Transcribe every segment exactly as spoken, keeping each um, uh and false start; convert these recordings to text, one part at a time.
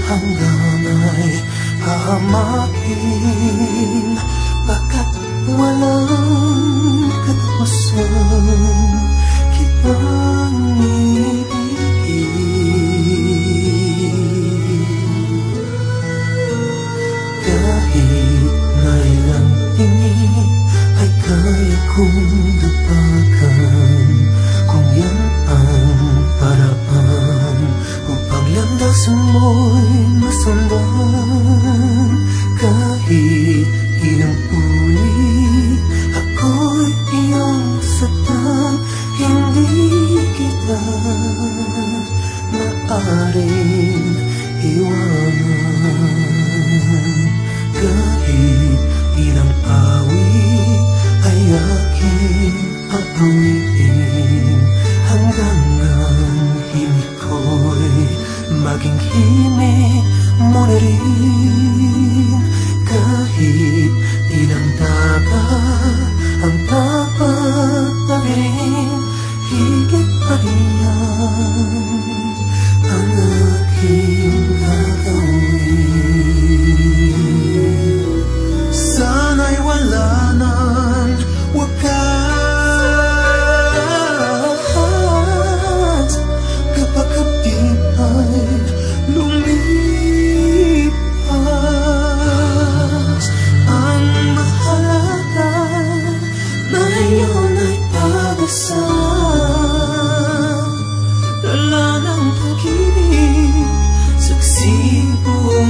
hanggang ay hahamakin, baga't walang katapusan kitang ibigin. Kahit na ilang tingin ay kaya kong dapagan, kung yan ang paraan upang landasan mo'y masundan. Kahit ilang ulit ako'y iyong saktan, hindi kita maaaring iwanan. Kahit ilang awit ay aking aawitin, hanggang ang himig ko'y maging himig mo na rin. Kahit ilang dagat ang dapat tabirin, higit pa rin yan ang aking gagawin. Sana'y wala nang wakas, kapag kapit ay lumipas. Ang mahalaga na ngayon ay pag-asa, dala ng pag-ibig, saksiing buong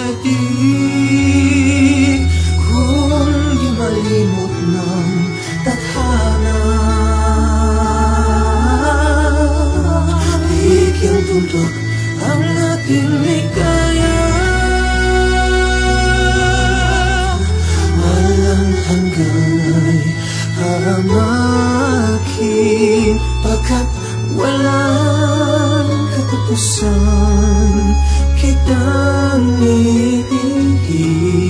daig. Kung di malimot ng tadhana, bigyang tuldok ang ating ligaya. Walang hanggan ay hahamakin, pagkat walang katapusan kitang ibigin.